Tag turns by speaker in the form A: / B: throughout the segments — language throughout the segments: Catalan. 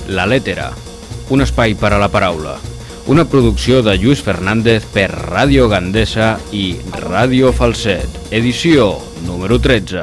A: La Lettera, un espai per a la paraula, una producció de Lluís Fernández per Ràdio Gandesa i Ràdio Falset, edició número 13.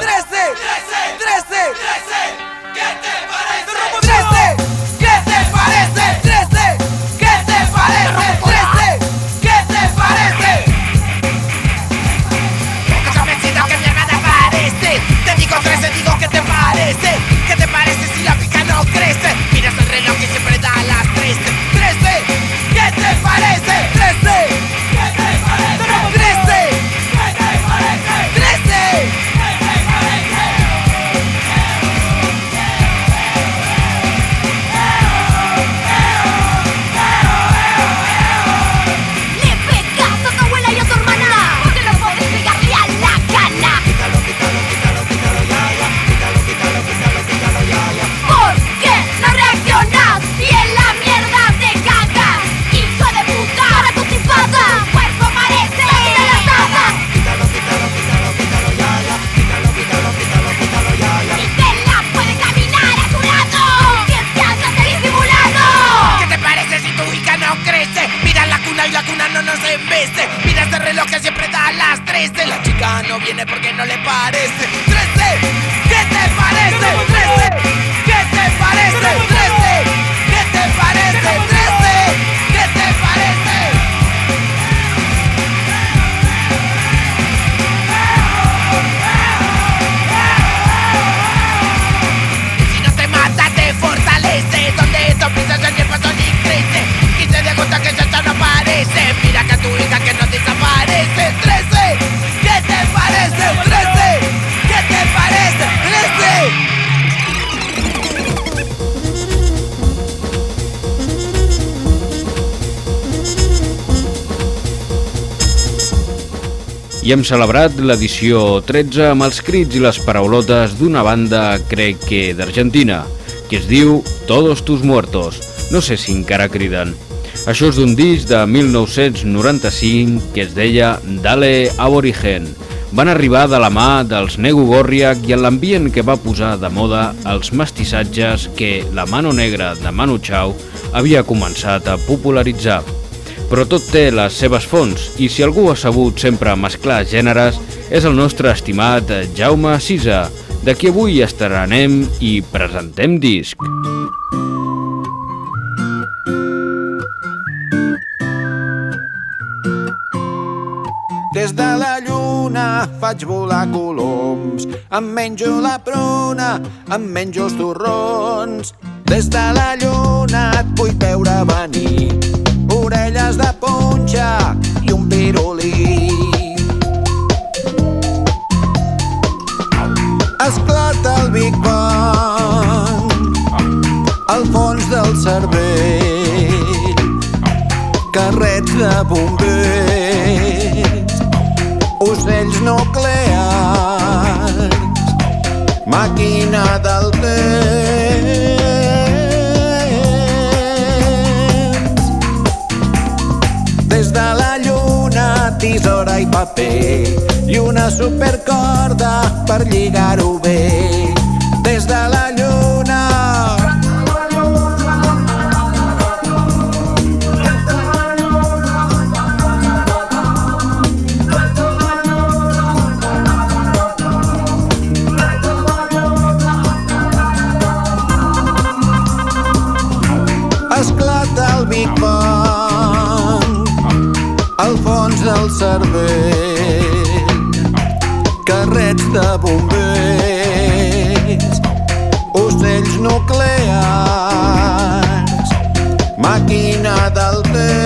B: ¿Qué te parece si la pica no crece? Miras el reloj que siempre da las 13. 13, ¿qué te parece? 13, ¿qué te parece? 13, ¿qué te parece? 13, ¿qué te parece?
C: Le pegas a tu abuela y a tu hermana, porque no podés pegarle a la gana.
B: Quítalo, quítalo, quítalo, quítalo ya, ya. Quítalo, quítalo, quítalo, quítalo ya, ya.
C: ¿Por qué no reaccionás? Y en la mierda te cagas, hijo de puta, para tu tipada. Tu cuerpo parece enlatada
B: Quítalo, quítalo, quítalo, quítalo ya, ya. Quítalo, quítalo, quítalo, quítalo ya, ya.
C: y te la puede caminar a tu lado. Que te hagas el disimulado.
B: ¿Qué te parece si tu hija no crece? Mira la cuna y la cuna no nos embeste. Mira este reloj que siempre da las 13. La chica no viene porque no le parece. 13, ¿qué te parece? 13, ¿qué te parece? 13, ¿qué te parece? 13, ¿qué te parece? Si no te mata te fortalece. Donde esto pisas el tiempo ni crece. 15 de agosto que ya no aparece. Mira que a tu hija que no desaparece. 13, ¿qué te parece? 13, ¿qué te parece? 13.
A: I hem celebrat l'edició 13 amb els crits i les paraulotes d'una banda, crec que d'Argentina, que es diu Todos tus muertos. No sé si encara criden. Això és d'un disc de 1995 que es deia Dale Aborigen. Van arribar de la mà dels Negu Gorriak i en l'ambient que va posar de moda els mestissatges que la Mano Negra de Manu Chao havia començat a popularitzar. Però tot té les seves fonts, i si algú ha sabut sempre mesclar gèneres és el nostre estimat Jaume Sisa, de qui avui estrenem i presentem disc.
D: Des de la lluna faig volar coloms, em menjo la pruna, em menjo els torrons. Des de la lluna et vull veure venir, orelles de punxa i un pirulí. Esclata el Big Bang al fons del cervell, carrets de bombers, ocells nuclears, màquina del temps. Des de la lluna, tisora i paper i una supercorda per lligar-ho bé. Des de la lluna, esclata el Big Bang al fons del cervell, carrets de bombers, ocells nuclears, màquina del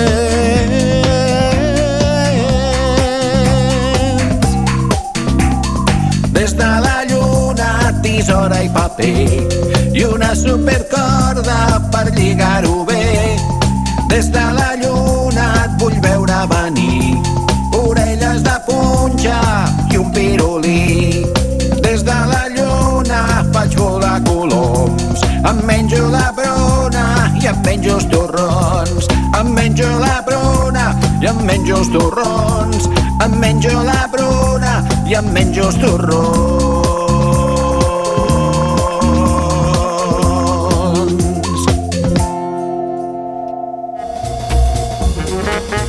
D: temps. Des de la lluna, tisora i paper i una supercorda per lligar-ho bé. Des de la lluna et vull veure venir, orelles de punxa i un pirulí. Des de la lluna faig volar coloms, em menjo la brona i em menjo els torrons. Em menjo la brona i em menjo els torrons. Em menjo la brona i em menjo els torrons.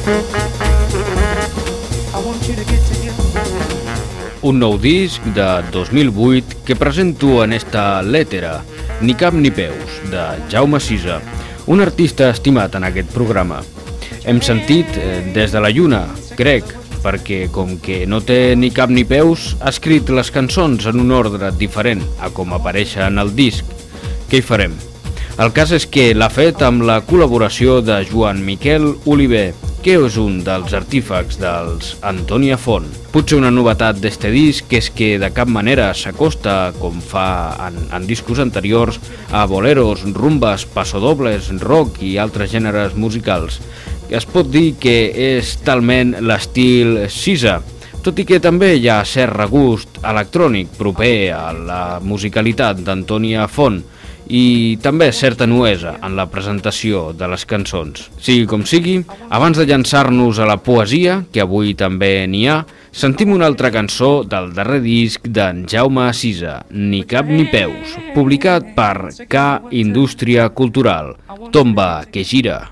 A: Un nou disc de 2008 que presento en esta lettera, Ni cap ni peus, de Jaume Sisa, un artista estimat en aquest programa. Hem sentit Des de la lluna, crec, perquè com que no té ni cap ni peus, ha escrit les cançons en un ordre diferent a com apareixen al disc. Què hi farem? El cas és que l'ha fet amb la col·laboració de Joan Miquel Oliver, que és un dels artífecs dels Antònia Font. Potser una novetat d'este disc és que de cap manera s'acosta, com fa en discos anteriors, a boleros, rumbes, passodobles, rock i altres gèneres musicals. Es pot dir que és talment l'estil Sisa, tot i que també hi ha cert regust electrònic proper a la musicalitat d'Antònia Font, i també certa nuesa en la presentació de les cançons. Sigui com sigui, abans de llançar-nos a la poesia, que avui també n'hi ha, sentim una altra cançó del darrer disc d'en Jaume Sisa, Ni cap ni peus, publicat per K Indústria Cultural, Tomba que gira.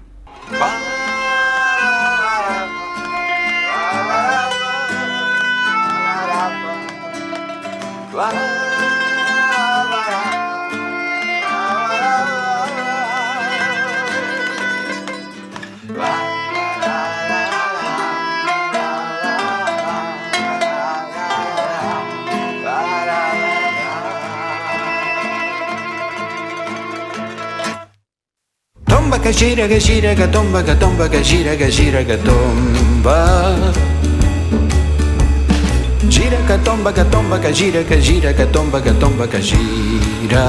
D: Que gira, que gira, que tomba, que tomba, que gira, que gira, que tomba. Gira, que tomba, que tomba, que gira, que gira, que tomba, que tomba, que gira.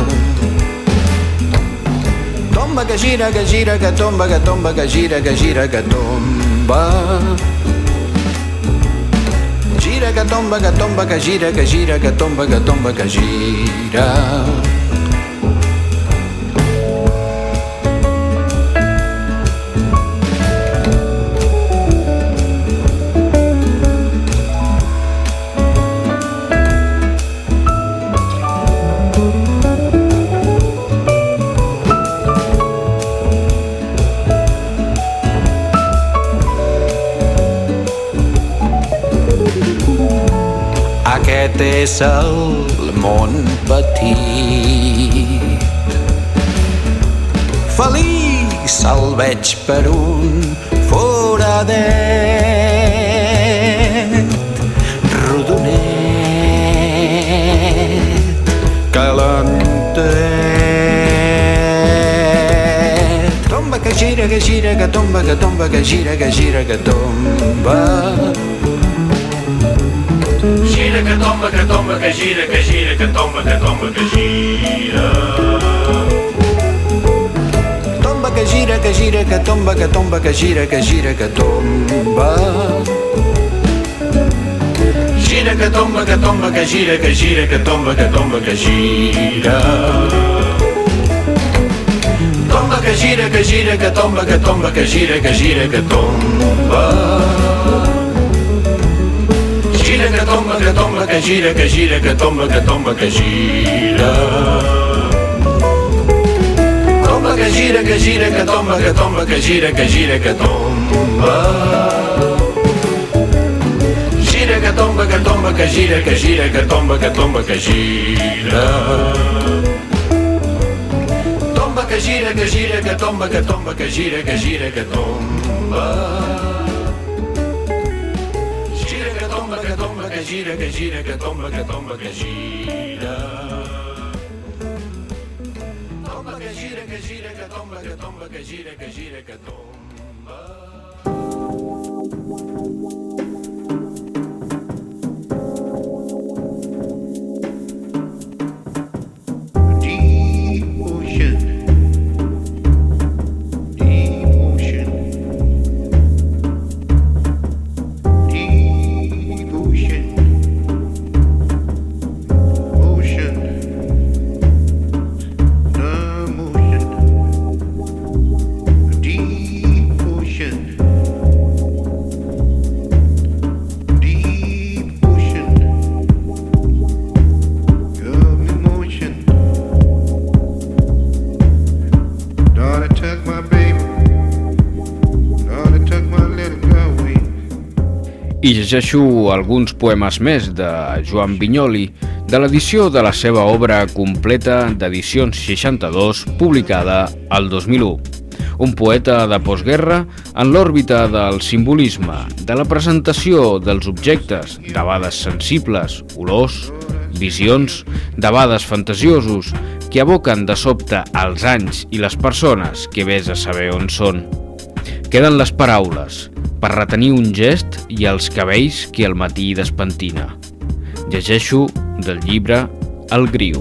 D: Tomba, que gira, que gira, que tomba, que tomba, que gira, que gira, que tomba. Gira, que tomba, que tomba, que gira, que gira, que tomba, que tomba, que gira. Aquest és el món petit. Feliç el veig per un foradet rodonet, calentet. Tomba que gira, que gira, que tomba, que tomba, que gira, que gira, que tomba.
E: Gira, que tomba, que tomba, que gira, que gira, que tomba, que tomba, que gira.
D: Tomba que gira, que gira, que tomba, que tomba, que gira, que gira, que tomba.
E: Gira, que tomba, que tomba, que gira, que gira, que tomba, que tomba, que gira. Tomba que gira, que gira, que tomba, que tomba, que gira, que gira, que tomba. Gira, que tomba, que tomba, que gira, que gira, que tomba, que tomba, que gira. Tomba que gira, que gira, que tomba, que tomba, que gira, que gira, que tomba. Gira, que tomba, que tomba, que gira, que gira, que tomba, que tomba, que gira. Tomba que gira, que gira, que tomba, que tomba, que gira, que gira, que tomba. Que gira, que gira, que tomba, que tomba, que gira. Tomba que gira, que gira, que tomba, que tomba, que gira, que gira, que tomba.
A: I llegeixo alguns poemes més de Joan Vinyoli, de l'edició de la seva obra completa d'Edicions 62, publicada al 2001. Un poeta de postguerra en l'òrbita del simbolisme, de la presentació dels objectes, debades sensibles, olors, visions, debades fantasiosos, que aboquen de sobte els anys i les persones que vés a saber on són. Queden les paraules, per retenir un gest i els cabells que al matí despentina. Llegeixo del llibre El Griu.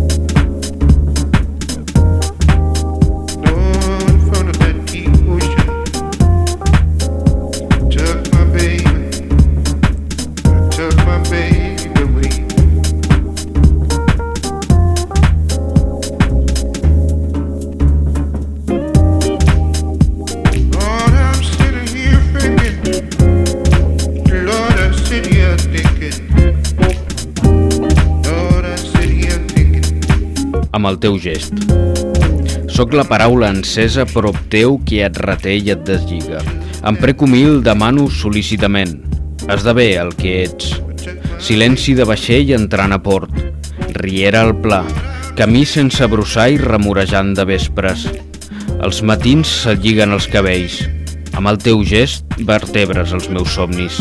A: Amb el teu gest. Soc la paraula encesa prop teu que et reté i et deslliga. Em prec humil demano sol·lícitament. Esdevé el que ets. Silenci de vaixell entrant a port. Riera al pla. Camí sense brossar i remorejant de vespres. Els matins se't lliguen els cabells. Amb el teu gest vertebres els meus somnis.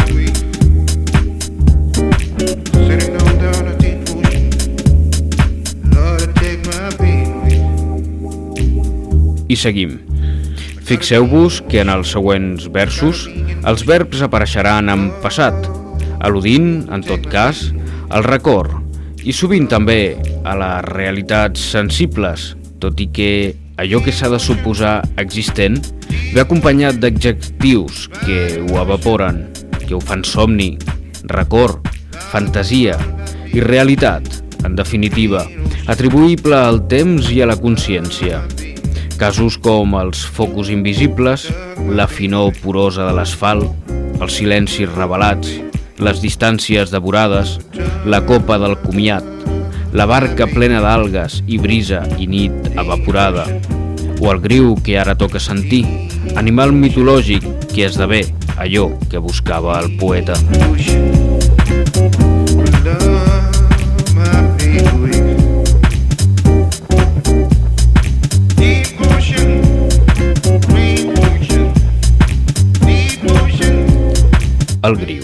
A: I seguim. Fixeu-vos que en els següents versos els verbs apareixeran en passat, al·ludint, en tot cas, al record i sovint també a les realitats sensibles, tot i que allò que s'ha de suposar existent ve acompanyat d'adjectius que ho evaporen, que ho fan somni, record, fantasia i realitat, en definitiva, atribuïble al temps i a la consciència. Casos com els focus invisibles, la finor porosa de l'asfalt, els silencis revelats, les distàncies devorades, la copa del comiat, la barca plena d'algues i brisa i nit evaporada, o el griu que ara toca sentir, animal mitològic que esdevé allò que buscava el poeta. El griu.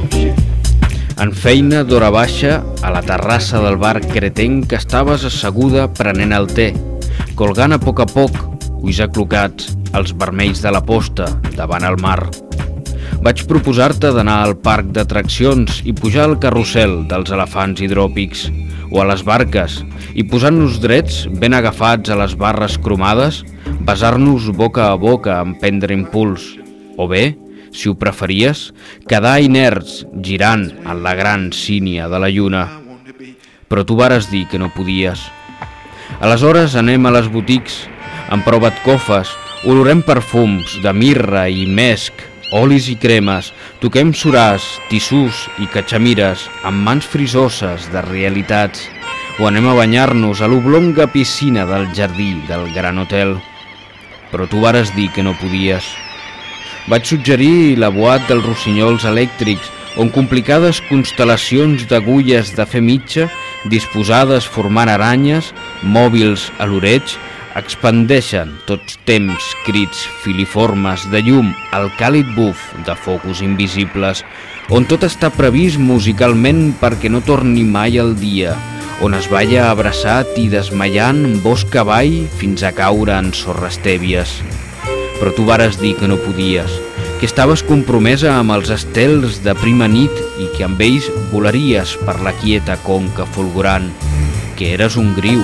A: En feina d'hora baixa, a la terrassa del bar cretenc estaves asseguda prenent el te, colgant a poc, ulls aclocats, els vermells de la posta davant el mar. Vaig proposar-te d'anar al parc d'atraccions i pujar al carrusel dels elefants hidròpics o a les barques i posant-nos drets, ben agafats a les barres cromades, besar-nos boca a boca en prendre impuls, o bé, si ho preferies, quedar inerts girant en la gran sínia de la lluna. Però tu vares dir que no podies. Aleshores anem a les botics, amb prou batcofes, olorem perfums de mirra i mesc, olis i cremes, toquem suràs, tissús i catxamires amb mans frisoses de realitats, o anem a banyar-nos a l'oblonga piscina del jardí del Gran Hotel. Però tu vares dir que no podies. Vaig suggerir la boat dels rossinyols elèctrics, on complicades constel·lacions d'agulles de fer mitja, disposades formant aranyes, mòbils a l'oreig, expandeixen tots temps crits filiformes de llum al càlid buf de focus invisibles, on tot està previst musicalment perquè no torni mai el dia, on es balla abraçat i desmaiant bosc avall fins a caure en sorres tèbies. Però tu vares dir que no podies, que estaves compromesa amb els estels de prima nit i que amb ells volaries per la quieta conca fulgurant, que eres un griu.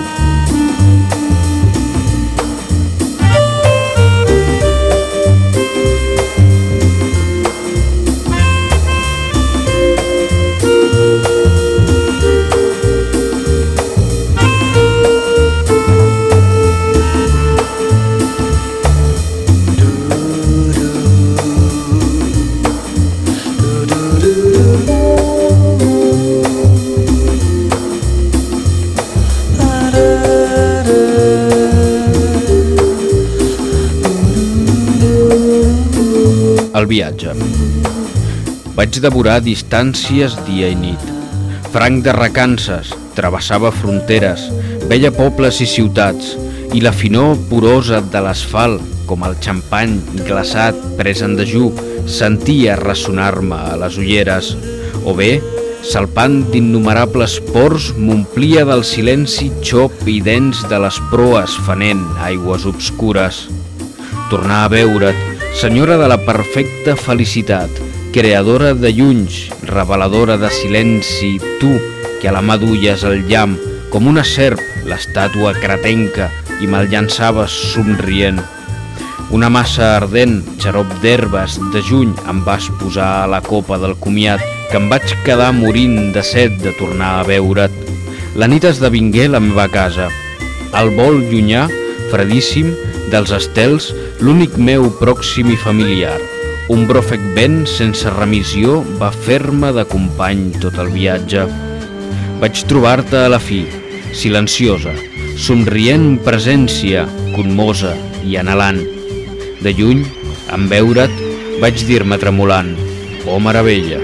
A: El viatge. Vaig devorar distàncies dia i nit. Franc de recances, travessava fronteres, veia pobles i ciutats, i la finor porosa de l'asfalt, com el xampany glaçat pres en dejú, sentia ressonar-me a les ulleres. O bé, salpant d'innumerables pors, m'omplia del silenci xop i dens de les proes fenent aigües obscures. Tornar a veure't, senyora de la perfecta felicitat, creadora de llunys, reveladora de silenci, tu, que a la mà duies el llamp, com una serp, l'estàtua cretenca, i me'l llançaves somrient. Una massa ardent, xarop d'herbes, de juny, em vas posar a la copa del comiat, que em vaig quedar morint de set de tornar a veure't. La nit esdevingué la meva casa. El vol llunyà, fredíssim, dels estels, l'únic meu pròxim i familiar. Un bròfec vent sense remissió va fer-me de company tot el viatge. Vaig trobar-te a la fi, silenciosa, somrient presència, conmosa i anhelant. De lluny, en veure't, vaig dir-me tremolant: oh meravella!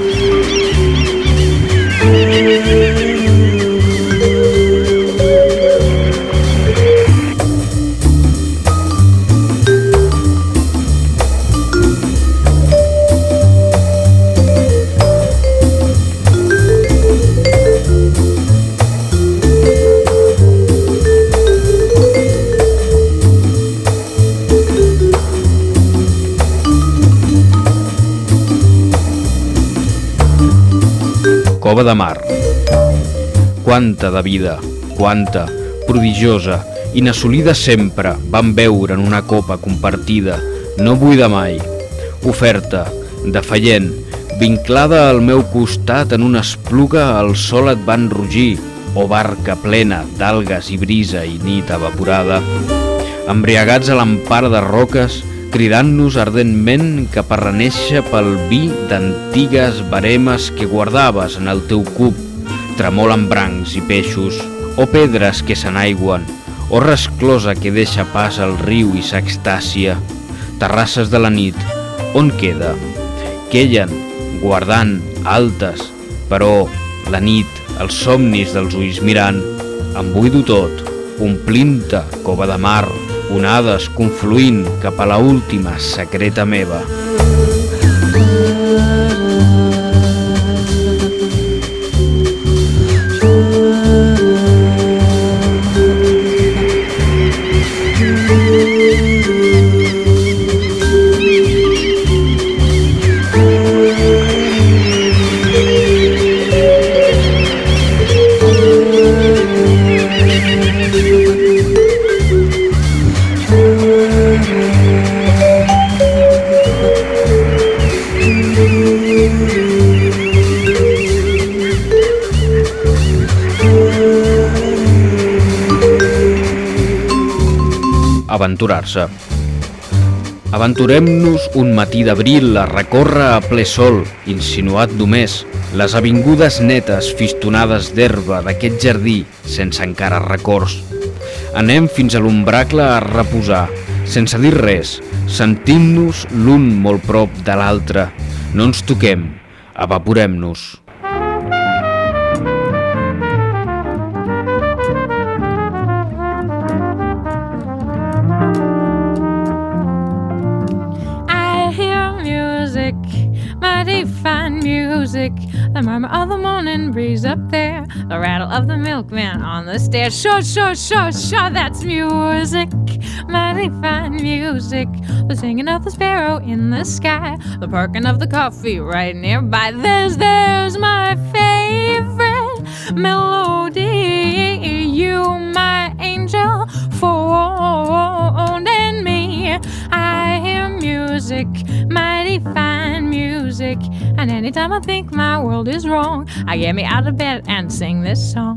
A: Cova de Mar. Quanta de vida, quanta, prodigiosa, inassolida sempre, vam veure en una copa compartida, no buida mai. Oferta, defaient, vinclada al meu costat en una espluga, el sol et van rugir, o barca plena d'algues i brisa i nit evaporada. Embriagats a l'empara de roques, cridant-nos ardentment cap a renéixer pel vi d'antigues baremes que guardaves en el teu cub, tremolen brancs i peixos, o pedres que s'enaigüen, o resclosa que deixa pas al riu i s'extàcia. Terrasses de la nit, on queda? Queien, guardant, altes, però la nit, els somnis dels ulls mirant, em buido tot, omplint-te, cova de mar, onades confluint cap a la última secreta meva. Aventurar-se. Aventurem-nos un matí d'abril a recórrer a ple sol, insinuat només, les avingudes netes fistonades d'herba d'aquest jardí sense encara records. Anem fins a l'ombracle a reposar, sense dir res, sentint-nos l'un molt prop de l'altre. No ens toquem, evaporem-nos.
F: Music, the murmur of the morning breeze up there, the rattle of the milkman on the stairs. Sure, that's music, mighty fine music. The singing of the sparrow in the sky, the perking of the coffee right nearby. There's my favorite melody, you my angel folding me. I hear music, mighty fine music, and anytime I think my world is wrong, I get me out of bed and sing this song.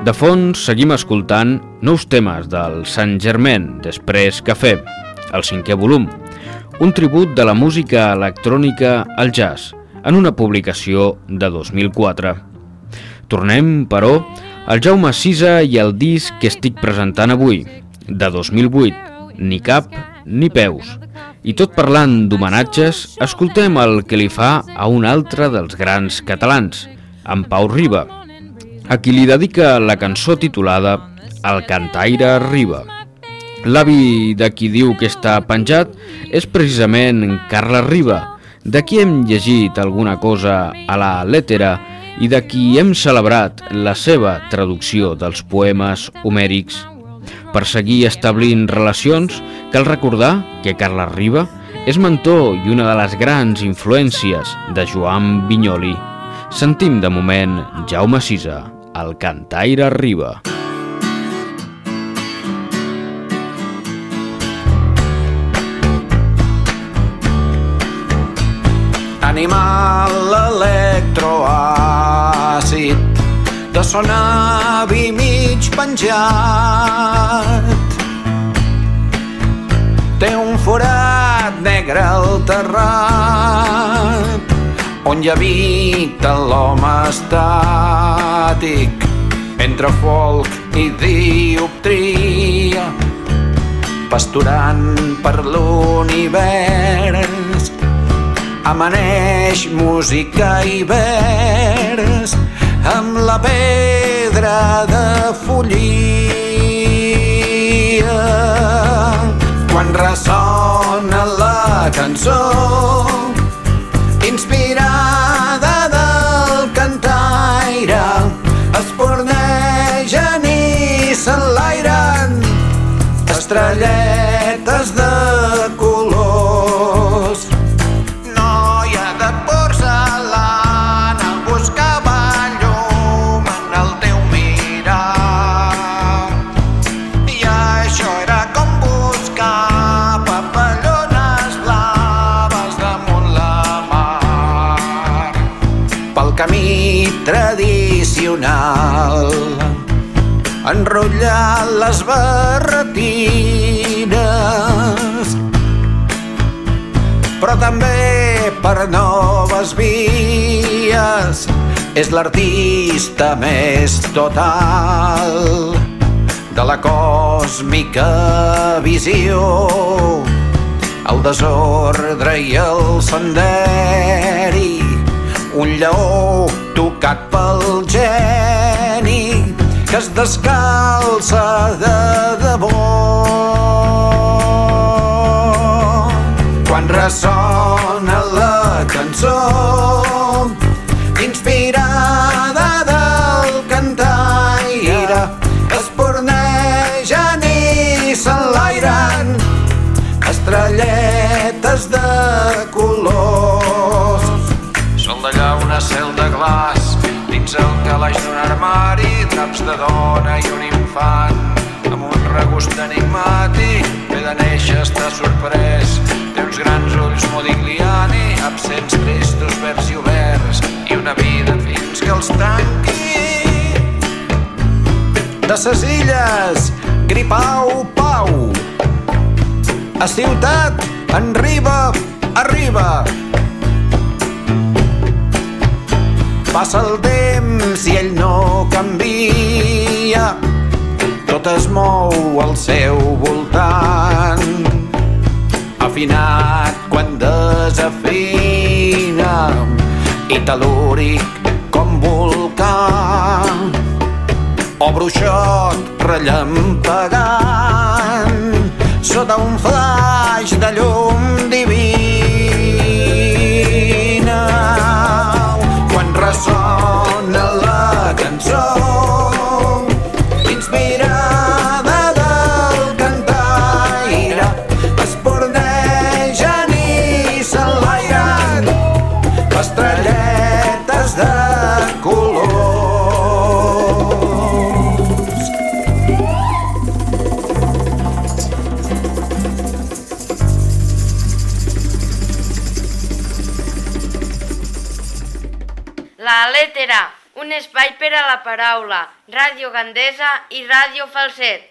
A: De fons seguim escoltant nous temes del Saint-Germain, després Cafè, el 5è volum, un tribut de la música electrònica al jazz, en una publicació de 2004. Tornem, però, al Jaume Sisa i el disc que estic presentant avui, de 2008, Ni cap ni peus. I tot parlant d'homenatges, escoltem el que li fa a un altre dels grans catalans, en Pau Riba, a qui li dedica la cançó titulada El cantaire Riba. L'avi de qui diu que està penjat és precisament Carles Riba, de qui hem llegit alguna cosa a la Lettera i de qui hem celebrat la seva traducció dels poemes homèrics. Per seguir establint relacions, cal recordar que Carles Riba és mentor i una de les grans influències de Joan Vinyoli. Sentim de moment Jaume Sisa, el cantaire Riba.
D: Animal electroàcid de son avi mig penjat. Té un forat negre al terrat on hi habita l'home estàtic entre folk i dioptria, pasturant per l'univers. Amaneix música i vers amb la pedra de follia. Quan ressona la cançó inspirada del cantaire, espurnegen i s'enlairen estrelletes de colors. Camí tradicional, enrotllar les barretines, però també per noves vies. És l'artista més total de la còsmica visió, el desordre i el senderi, un lleó tocat pel geni que es descalça de debò. Quan ressona la cançó inspirada del cantaire, espurnegen i s'enlairen estrelletes de colors. Sol d'allà una cel de glaç, dins el calaix d'un armari, draps de dona i un infant amb un regust enigmàtic. Ve de néixer, està sorprès, té uns grans ulls Modigliani, absents tristos, verds i oberts, i una vida fins que els tanqui. De ses illes, Gripau, Pau, a ciutat, en Riba, arriba. Passa el temps i ell no canvia, tot es mou al seu voltant, afinat quan desafina i tel·lúric com volcà, o bruixot rellampegant sota un flaix de llum divina. Quan ressona la cançó inspirada del cantaire, espurnegen i s'enlairen estrelletes de colors.
G: La Lettera, un un espai per a la paraula, Ràdio Gandesa i Ràdio Falset.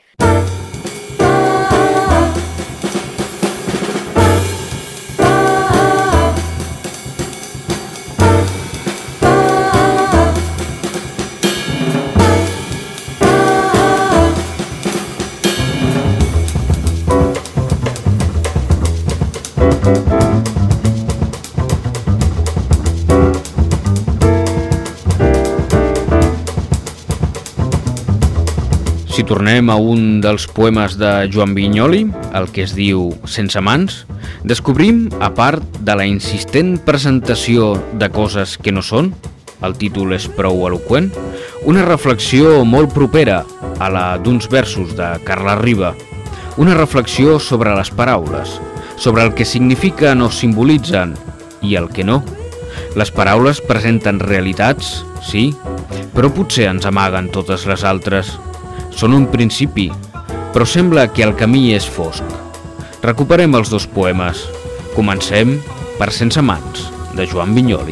A: Si tornem a un dels poemes de Joan Vinyoli, el que es diu Sense mans, descobrim, a part de la insistent presentació de coses que no són, el títol és prou eloqüent, una reflexió molt propera a la d'uns versos de Carles Riba, una reflexió sobre les paraules, sobre el que signifiquen o simbolitzen i el que no. Les paraules presenten realitats, sí, però potser ens amaguen totes les altres. Són un principi, però sembla que el camí és fosc. Recuperem els dos poemes. Comencem per Sense mans, de Joan Vinyoli.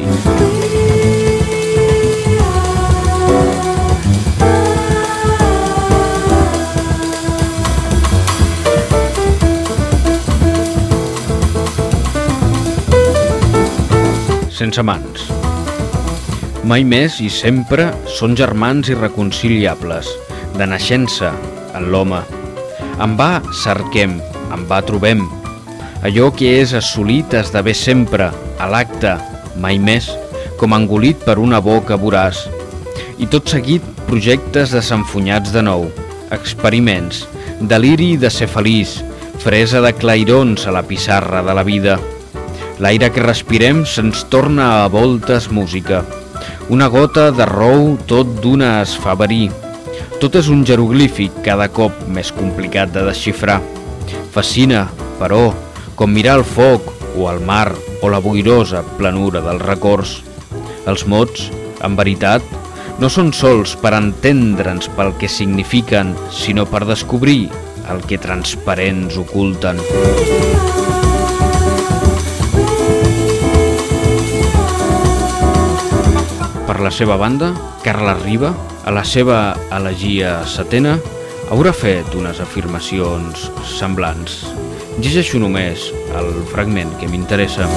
A: Sense mans. Mai més i sempre són germans irreconciliables, de naixença en l'home. En va cerquem, en va trobem. Allò que és assolit esdevé sempre, a l'acte, mai més, com engolit per una boca voraç. I tot seguit projectes desenfunyats de nou, experiments, deliri de ser feliç, fresa de clairons a la pissarra de la vida. L'aire que respirem se'ns torna a voltes música. Una gota de rou tot d'una es fa verí. Tot és un jeroglífic cada cop més complicat de desxifrar. Fascina, però, com mirar el foc o el mar o la boirosa planura dels records. Els mots, en veritat, no són sols per entendre'ns pel que signifiquen, sinó per descobrir el que transparents oculten. Per la seva banda, Carles Riba, a la seva elegia setena, haurà fet unes afirmacions semblants. Llegeixo només el fragment que m'interessa.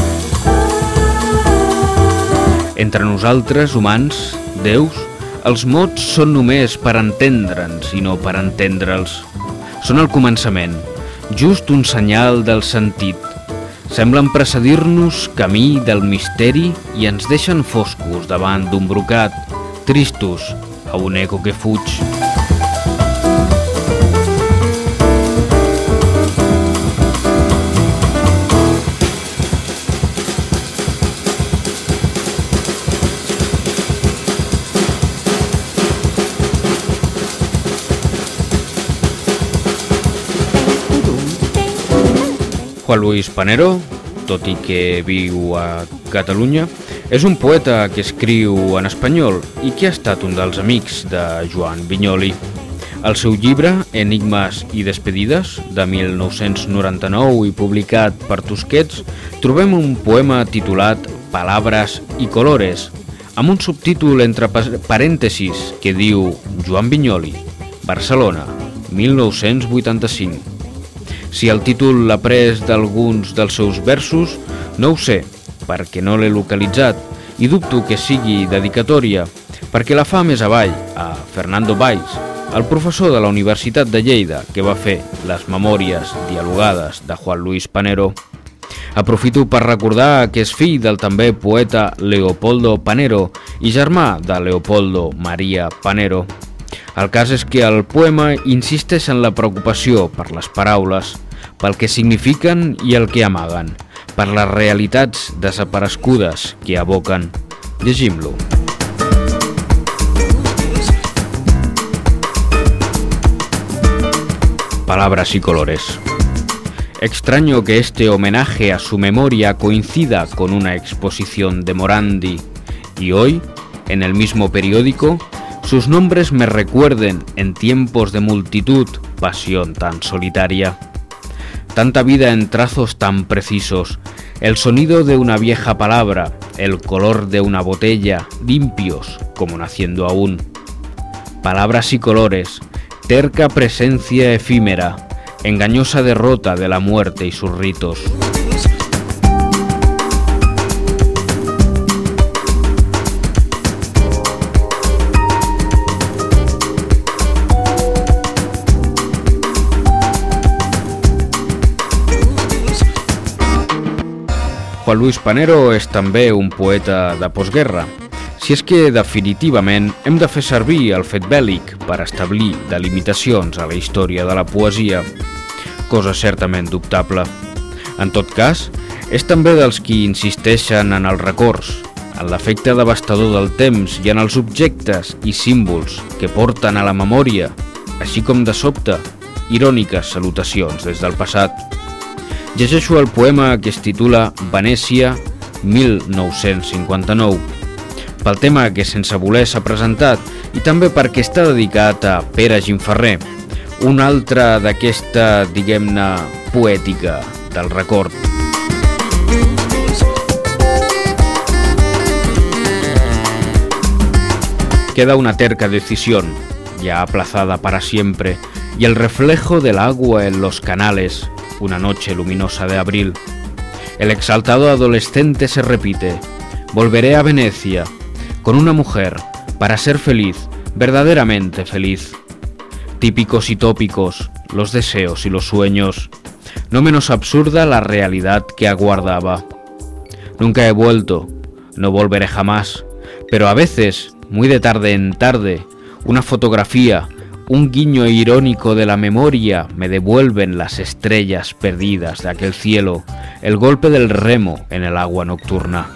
A: Entre nosaltres, humans, déus, els mots són només per entendre'ns i no per entendre'ls. Són el començament, just un senyal del sentit. Semblen precedir-nos camí del misteri i ens deixen foscos davant d'un brocat, tristos a un eco que fuig. Juan Luis Panero, tot i que viu a Catalunya, és un poeta que escriu en espanyol i que ha estat un dels amics de Joan Vinyoli. Al seu llibre, Enigmes i despedides, de 1999 i publicat per Tusquets, trobem un poema titulat Palabras y colores, amb un subtítol entre parèntesis que diu Joan Vinyoli, Barcelona, 1985. Si el títol l'ha pres d'alguns dels seus versos, no ho sé, perquè no l'he localitzat, i dubto que sigui dedicatòria, perquè la fa més avall a Fernando Valls, el professor de la Universitat de Lleida que va fer les memòries dialogades de Juan Luis Panero. Aprofito per recordar que és fill del també poeta Leopoldo Panero i germà de Leopoldo María Panero. El cas és que el poema insisteix en la preocupació per les paraules, pel que signifiquen i el que amaguen, per les realitats desaparegudes que evoquen. Llegim-lo. Palabras y colores. Extraño que este homenaje a su memoria coincida con una exposición de Morandi y hoy, en el mismo periódico, sus nombres me recuerden en tiempos de multitud pasión tan solitaria. Tanta vida en trazos tan precisos, el sonido de una vieja palabra el color de una botella, limpios como naciendo aún. Palabras y colores, terca presencia efímera, engañosa derrota de la muerte y sus ritos. Juan Luis Panero és també un poeta de postguerra, si és que definitivament hem de fer servir el fet bèl·lic per establir delimitacions a la història de la poesia, cosa certament dubtable. En tot cas, és també dels qui insisteixen en els records, en l'efecte devastador del temps i en els objectes i símbols que porten a la memòria, així com de sobte, iròniques salutacions des del passat. Llegeixo el poema que es titula Venècia 1959, pel tema que sense voler s'ha presentat i també perquè està dedicat a Pere Gimferrer, un altre d'aquesta, diguem-ne, poètica del record. Queda una terca decisión, ya aplazada para siempre, y el reflejo del agua en los canales, una noche luminosa de abril. El exaltado adolescente se repite: volveré a Venecia con una mujer para ser feliz, verdaderamente feliz. Típicos y tópicos, los deseos y los sueños, no menos absurda la realidad que aguardaba. Nunca he vuelto, no volveré jamás, pero a veces, muy de tarde en tarde, una fotografía, un guiño irónico de la memoria me devuelven las estrellas perdidas de aquel cielo, el golpe del remo en el agua nocturna.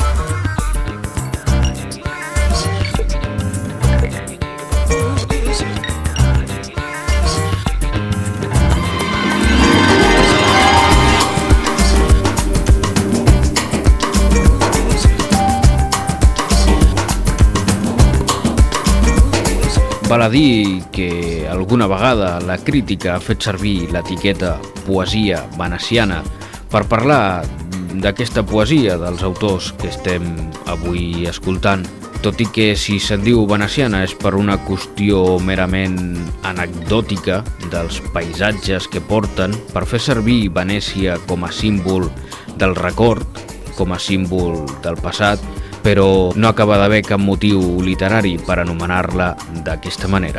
A: Val a dir que alguna vegada la crítica ha fet servir l'etiqueta poesia veneciana per parlar d'aquesta poesia dels autors que estem avui escoltant, tot i que si se'n diu veneciana és per una qüestió merament anecdòtica dels paisatges que porten, per fer servir Venècia com a símbol del record, com a símbol del passat, però no acaba d'haver cap motiu literari per anomenar-la d'aquesta manera.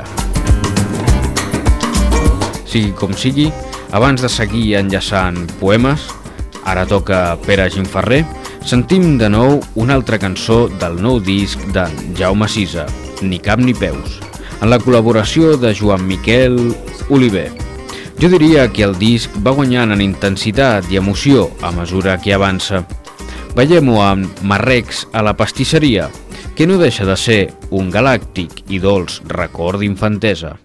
A: Sigui com sigui, abans de seguir enllaçant poemes, ara toca Pere Gimferrer, sentim de nou una altra cançó del nou disc d'en Jaume Sisa, Ni cap ni peus, en la col·laboració de Joan Miquel Oliver. Jo diria que el disc va guanyant en intensitat i emoció a mesura que avança. Veiem-ho amb Marrecs a la pastisseria, que no deixa de ser un galàctic i dolç record d'infantesa.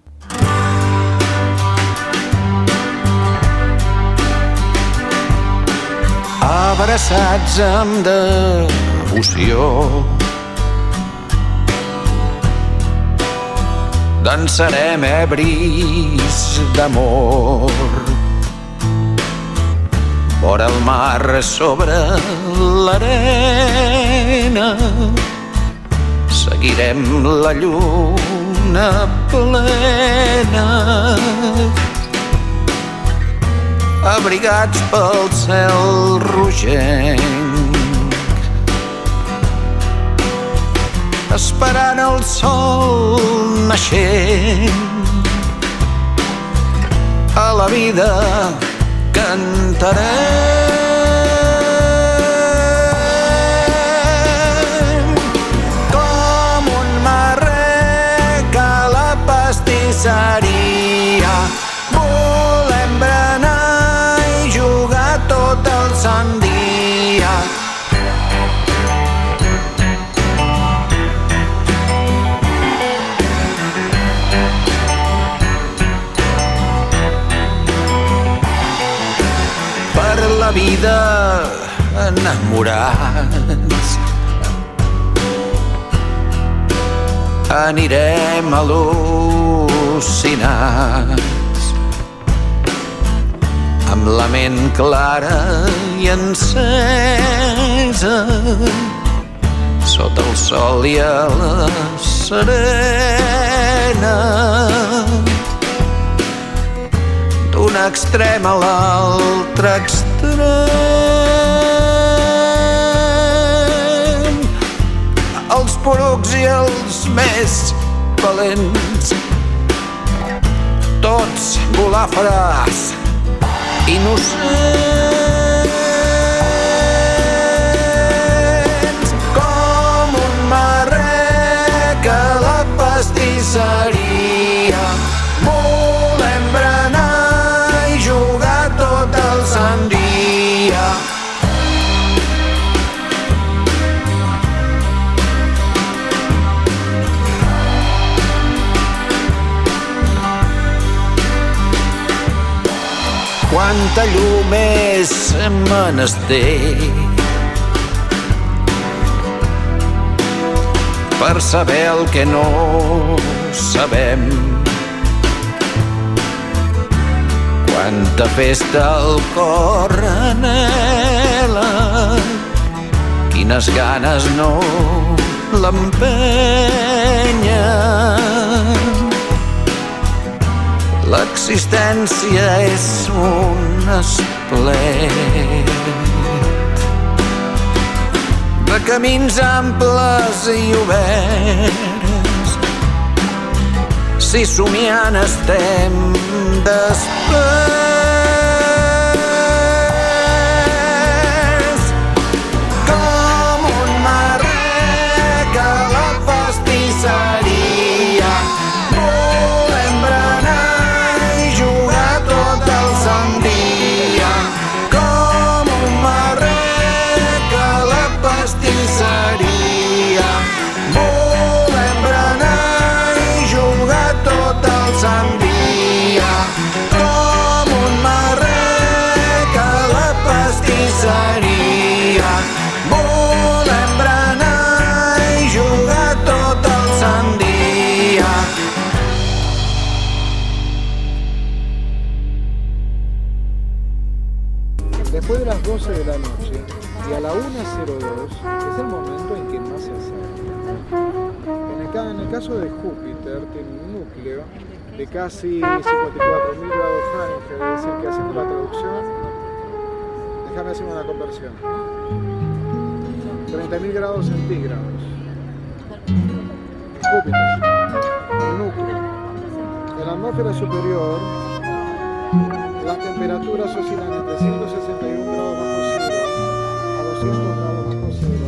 D: Abraçats amb devoció, dansarem ebris d'amor, vora el mar sobre l'arena, seguirem la lluna plena, abrigats pel cel rogenc, esperant el sol naixent. A la vida cantarem com un marrec a la pastisseria. Volem berenar i jugar tot el sant dia. La vida enamorats, anirem al·lucinats, amb la ment clara i encesa, sota el sol i a la serena, d'un extrem a l'altre extrem, els porucs i els més valents, tots golàfres innocents, com un marrec a la pastisseria. Volem berenar i jugar tot el sant dia. Quanta llum és menester per saber el que no sabem. Quanta festa el cor anhela, quines ganes no l'empenyen. L'existència és un esplet de camins amples i oberts. Si somiant estem desperts, com un marrec a la pastisseria. Volem berenar i jugar tot el sant dia, com un marrec a la pastisseria. Volem berenar i jugar tot el sant dia, com un marrec a la pastisseria. Volem berenar i jugar tot el sant dia.
H: Después de las 12 de la noche y a la 1:02 es el momento en que más se acerca. En el caso de Júpiter tiene un núcleo de casi 54.000 grados Fahrenheit, es decir que haciendo la traducción, déjame hacer una conversión, 30.000 grados centígrados. Júpiter, el núcleo. En la atmósfera superior, las temperaturas oscilan entre 161 grados bajo cero a 200 grados bajo cero.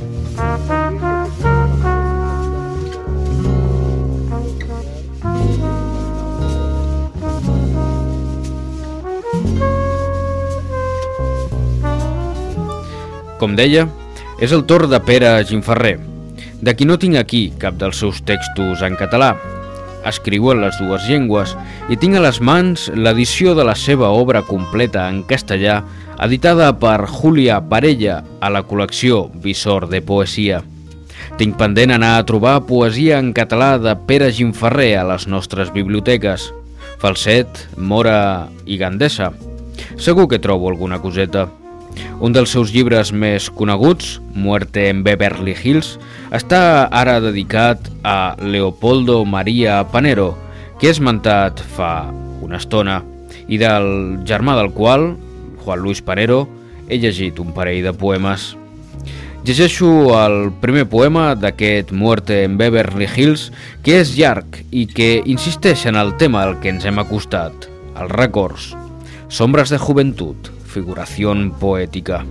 A: Com deia, és el torn de Pere Gimferrer, de qui no tinc aquí cap dels seus textos en català. Escriu en les dues llengües i tinc a les mans l'edició de la seva obra completa en castellà, editada per Júlia Parella a la col·lecció Visor de Poesia. Tinc pendent anar a trobar poesia en català de Pere Gimferrer a les nostres biblioteques, Falset, Mora i Gandesa. Segur que trobo alguna coseta. Un dels seus llibres més coneguts, Muerte en Beverly Hills, està ara dedicat a Leopoldo María Panero, que he esmentat fa una estona, i del germà del qual, Juan Luis Panero, he llegit un parell de poemes. Llegeixo el primer poema d'aquest Muerte en Beverly Hills, que és llarg i que insisteix en el tema al que ens hem acostat, els records. Sombras de juventud, figuración poética.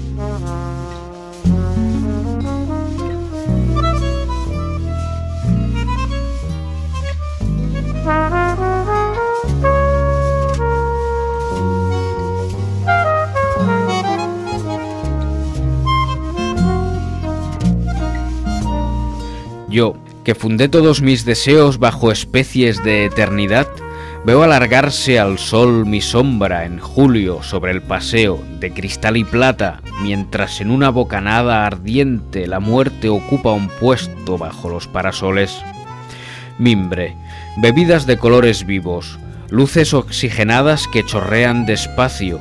A: Yo, que fundé todos mis deseos bajo especies de eternidad, veo alargarse al sol mi sombra en julio sobre el paseo de cristal y plata, mientras en una bocanada ardiente la muerte ocupa un puesto bajo los parasoles. Mimbre, bebidas de colores vivos, luces oxigenadas que chorrean despacio,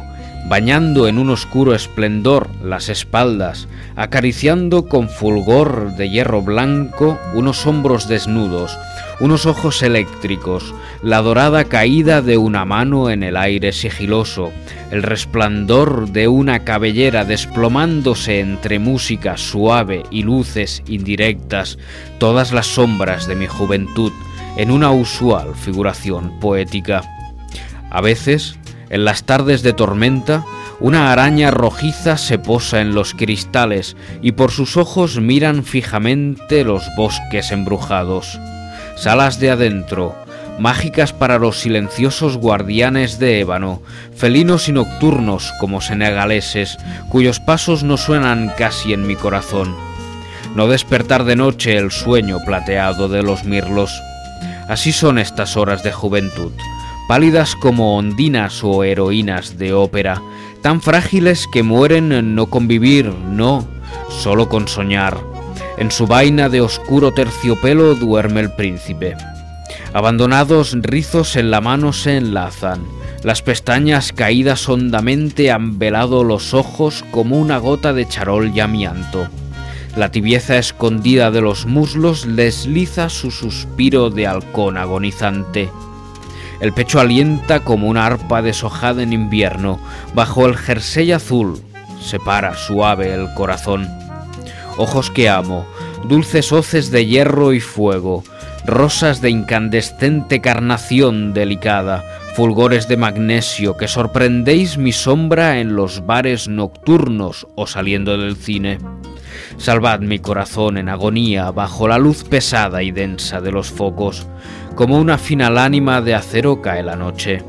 A: bañando en un oscuro esplendor las espaldas, acariciando con fulgor de hierro blanco unos hombros desnudos, unos ojos eléctricos, la dorada caída de una mano en el aire sigiloso, el resplandor de una cabellera desplomándose entre música suave y luces indirectas, todas las sombras de mi juventud en una usual figuración poética. A veces, en las tardes de tormenta, una araña rojiza se posa en los cristales y por sus ojos miran fijamente los bosques embrujados. Salas de adentro, mágicas para los silenciosos guardianes de ébano, felinos y nocturnos como senegaleses, cuyos pasos no suenan casi en mi corazón. No despertar de noche el sueño plateado de los mirlos. Así son estas horas de juventud, pálidas como ondinas o heroínas de ópera, tan frágiles que mueren no con vivir, no, solo con soñar. En su vaina de oscuro terciopelo duerme el príncipe. Abandonados rizos en la mano se enlazan, las pestañas caídas hondamente han velado los ojos como una gota de charol y amianto. La tibieza escondida de los muslos desliza su suspiro de halcón agonizante. El pecho alienta como una arpa deshojada en invierno, bajo el jersey azul separa suave el corazón. Ojos que amo, dulces hoces de hierro y fuego, rosas de incandescente carnación delicada, fulgores de magnesio que sorprendéis mi sombra en los bares nocturnos o saliendo del cine. Salvad mi corazón en agonía bajo la luz pesada y densa de los focos, como una fina lánima de acero cae la noche.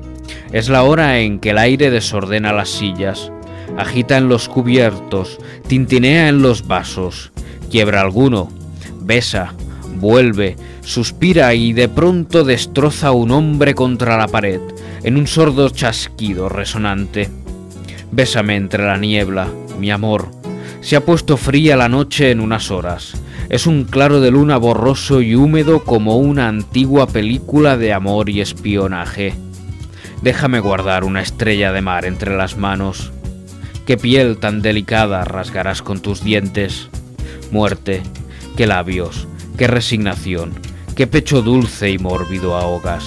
A: Es la hora en que el aire desordena las sillas, agita en los cubiertos, tintinea en los vasos, quiebra alguno, besa, vuelve, suspira y de pronto destroza un hombre contra la pared, en un sordo chasquido resonante. Bésame entre la niebla, mi amor. Se ha puesto fría la noche en unas horas. Es un claro de luna borroso y húmedo como una antigua película de amor y espionaje. Déjame guardar una estrella de mar entre las manos. Qué piel tan delicada rasgarás con tus dientes. Muerte, qué labios, qué resignación, qué pecho dulce y mórbido ahogas.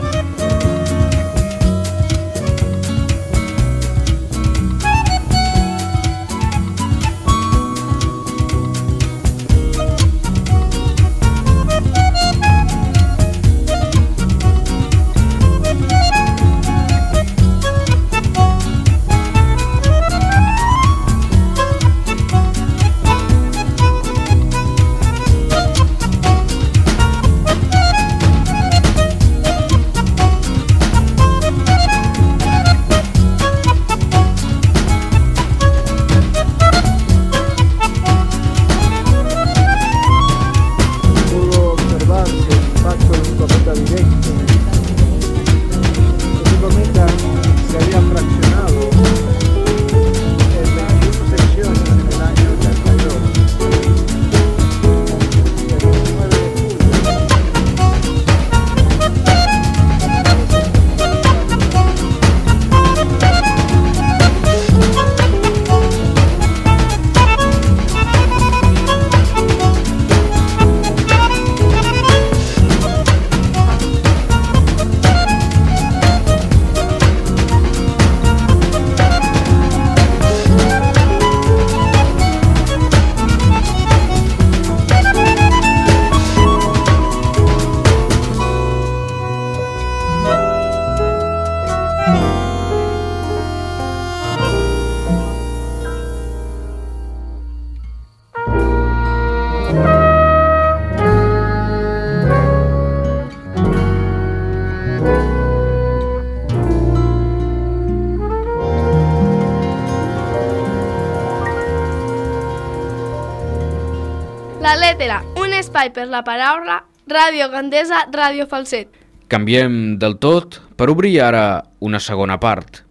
I: La Letra, un espai per la paraula, Ràdio Gandesa, Ràdio Falset.
A: Canviem del tot per obrir ara una segona part.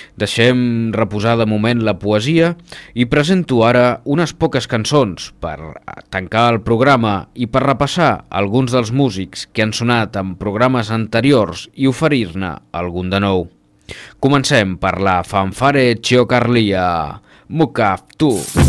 A: Deixem reposar de moment la poesia i presento ara unes poques cançons per tancar el programa i per repassar alguns dels músics que han sonat en programes anteriors i oferir-ne algun de nou. Comencem per la fanfare Ciocarlia, Mukaf tu.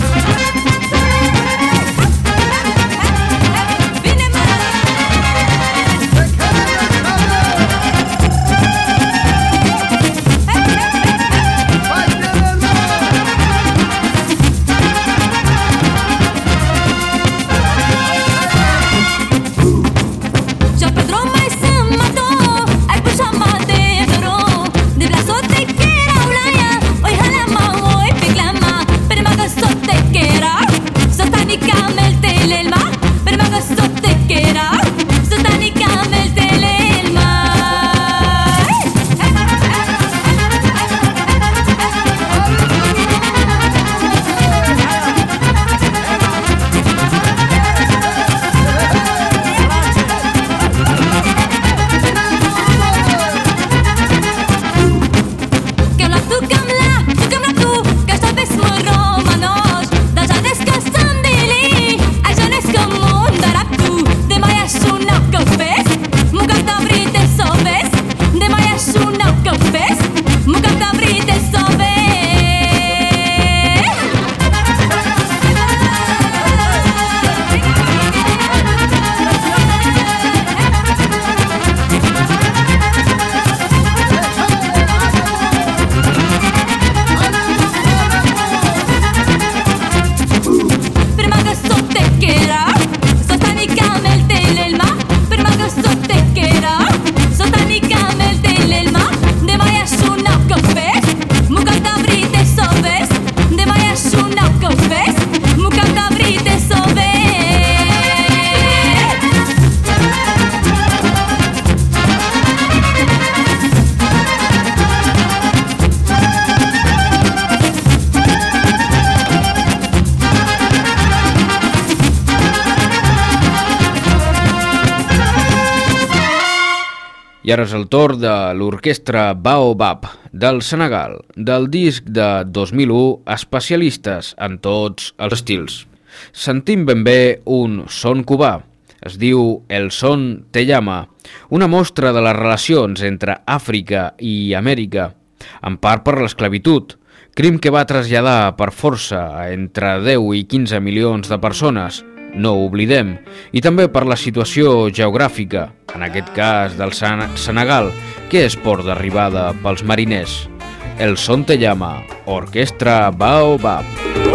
A: I ara és el torn de l'orquestra Baobab del Senegal, del disc de 2001 Especialistes en tots els estils. Sentim ben bé un son cubà, es diu El son te llama, una mostra de les relacions entre Àfrica i Amèrica, en part per l'esclavitud, crim que va traslladar per força entre 10 i 15 milions de persones, no ho oblidem, i també per la situació geogràfica, en aquest cas del Senegal, que és port d'arribada pels mariners. El son te llama, orquestra Baobab.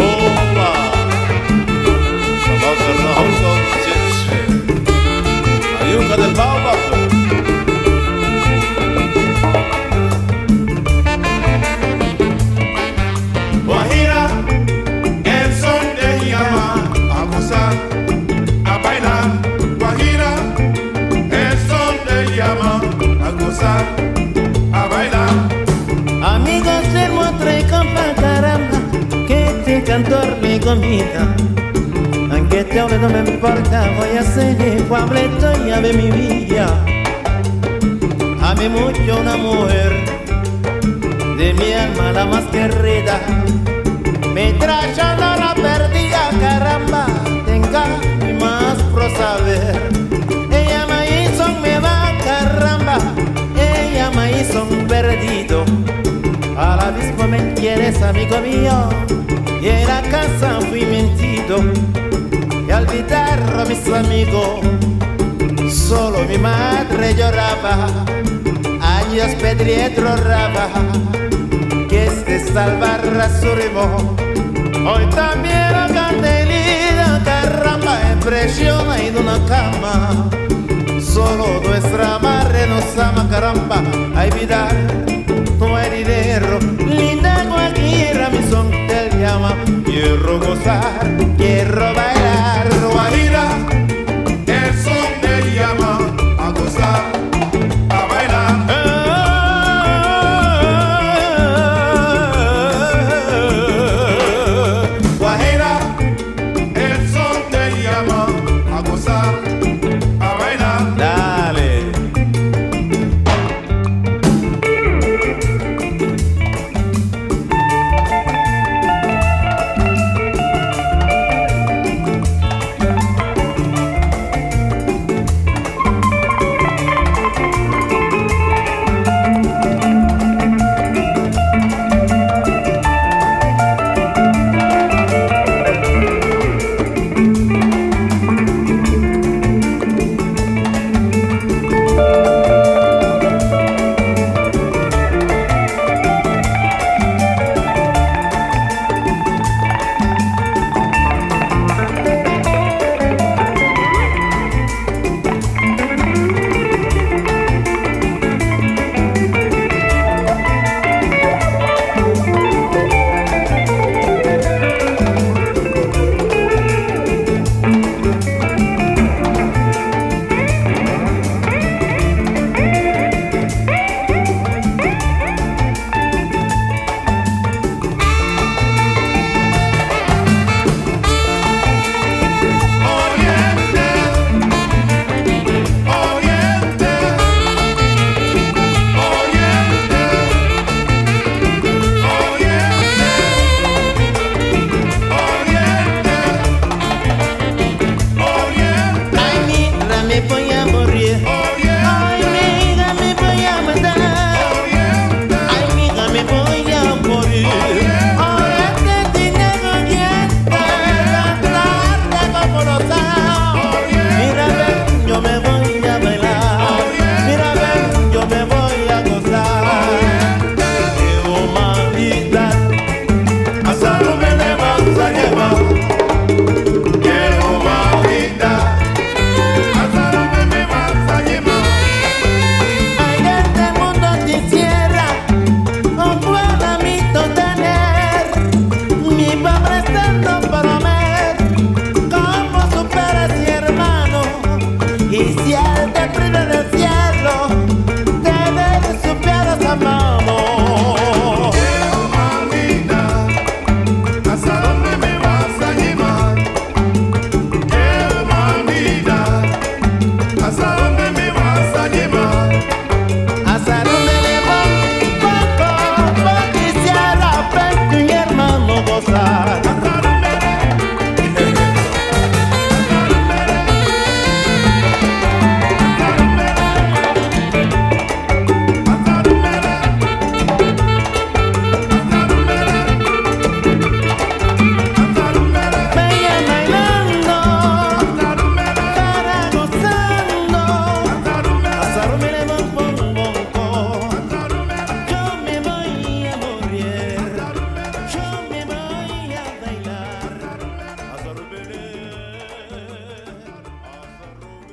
J: A bailar. Amigos del Montre compa caramba, que este cantor me convida. Aunque te hable no me importa, voy a ser Pableto y a ver mi vida. Ame mucho una mujer, de mi alma la más querida. Me trajo no la perdida, caramba, tenga mi más pro saber. Ella me hizo me va, caramba. Ella me hizo un perdido. A la misma me quieres, amigo mío. Y en la casa fui mentido. Y al olvidar a mis amigos, solo mi madre lloraba. Años Pedrietro raba, que es de salvar a su ritmo. Hoy también la candelita, caramba, impresiona en una cama. Solo nuestra madre nos ama, caramba, a olvidar tu heredero. Linda Guajira, mi son te llama. Quiero gozar, quiero bailar. Guajira, el son te llama a gozar, a bailar. Guajira, el son te llama a gozar, a bailar. Dale.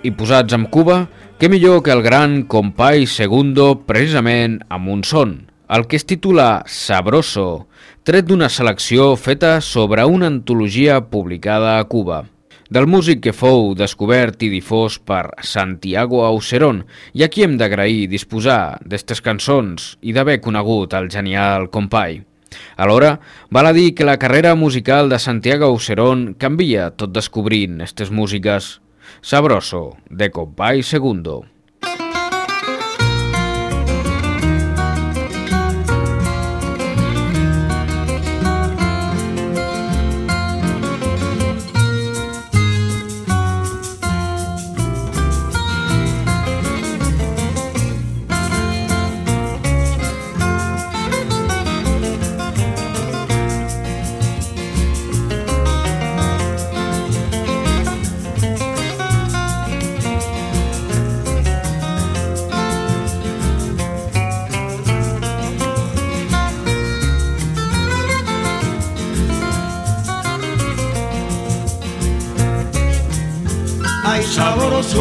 A: i posats amb Cuba, què millor que el gran Compay Segundo precisament amb un son, el que es titula Sabroso, tret d'una selecció feta sobre una antologia publicada a Cuba. Del músic que fou descobert i difós per Santiago Aucerón, i a qui hem d'agrair disposar d'estes cançons i d'haver conegut el genial Compay. Alhora, val a dir que la carrera musical de Santiago Aucerón canvia tot descobrint estes músiques. Sabroso, de Compay Segundo.
E: Ay sabroso,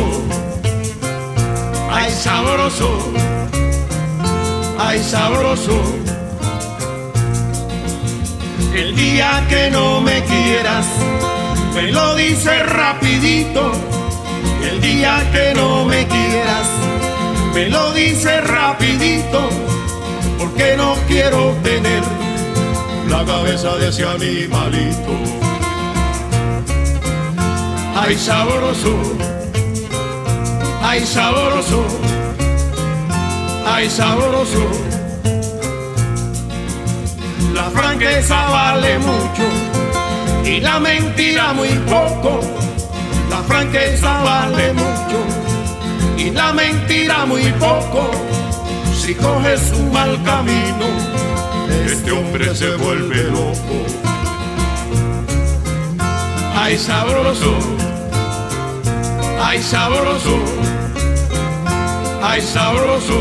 E: ay sabroso, ay sabroso. El día que no me quieras, me lo dices rapidito. El día que no me quieras, me lo dices rapidito. Porque no quiero tener la cabeza de ese animalito. Ay sabroso, ay sabroso, ay sabroso. La franqueza vale mucho y la mentira muy poco. La franqueza vale mucho y la mentira muy poco. Si coges un mal camino, este hombre se vuelve loco. Ay sabroso, ay sabroso, ay sabroso.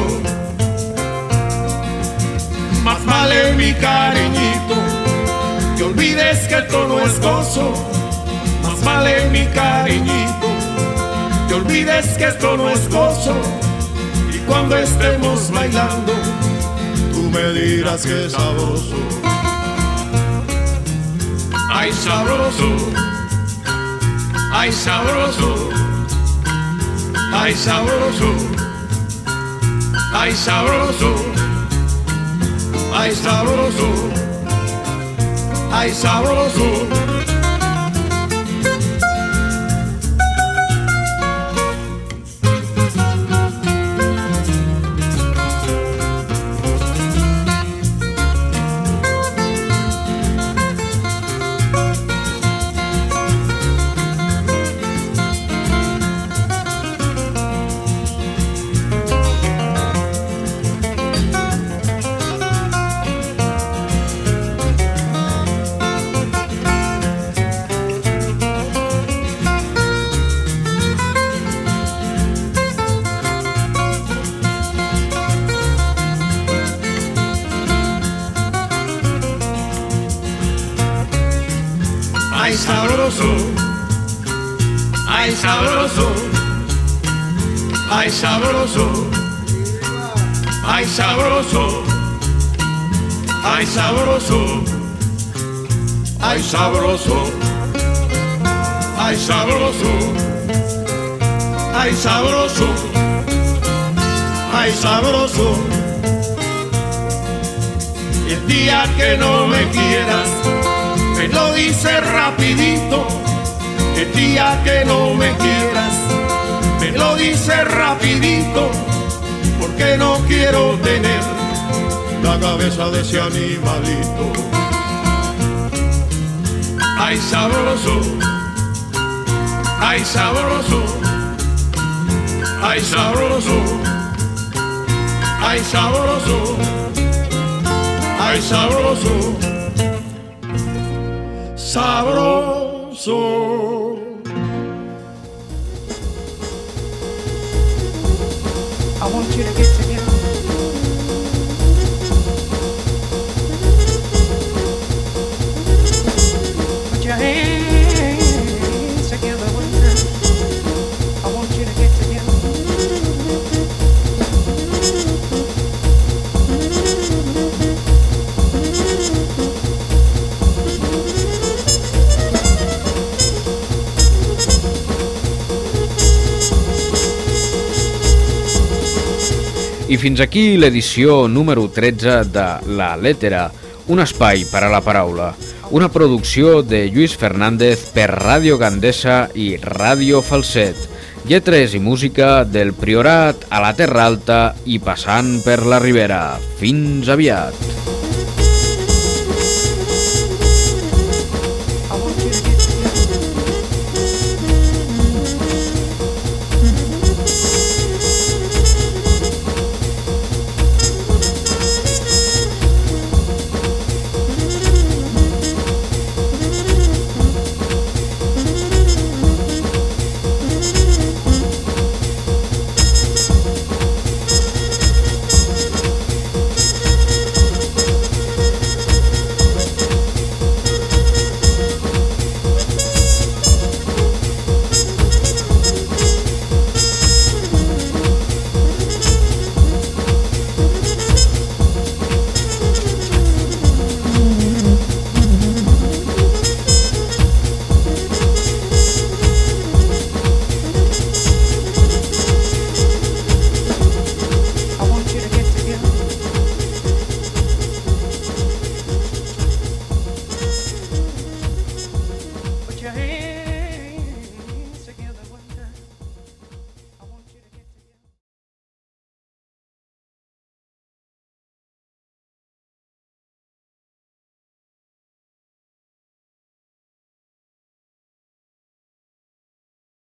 E: Más vale mi cariñito que olvides que esto no es gozo. Más vale mi cariñito que olvides que esto no es gozo. Y cuando estemos bailando, tú me dirás que es sabroso. Ay sabroso, ay sabroso, ay sabroso, ay sabroso, ay sabroso, ay sabroso. Ay sabroso, ay sabroso, ay sabroso, ay sabroso, ay sabroso, ay sabroso, ay sabroso, ay sabroso, ay sabroso. El día que no me quieras, me lo dices rapidito. El día que no me quieras, me lo dices rapidito. Porque no quiero tener la cabeza de ese animalito. Ay sabroso, ay sabroso, ay sabroso, ay sabroso, ay sabroso. Sabroso.
K: I want you to get together. Put your hands together with me. I want you to get
A: I fins aquí l'edició número 13 de La Lettera, un espai per a la paraula, una producció de Lluís Fernández per Ràdio Gandesa i Ràdio Falset, lletres i música del Priorat a la Terra Alta i passant per la Ribera. Fins aviat!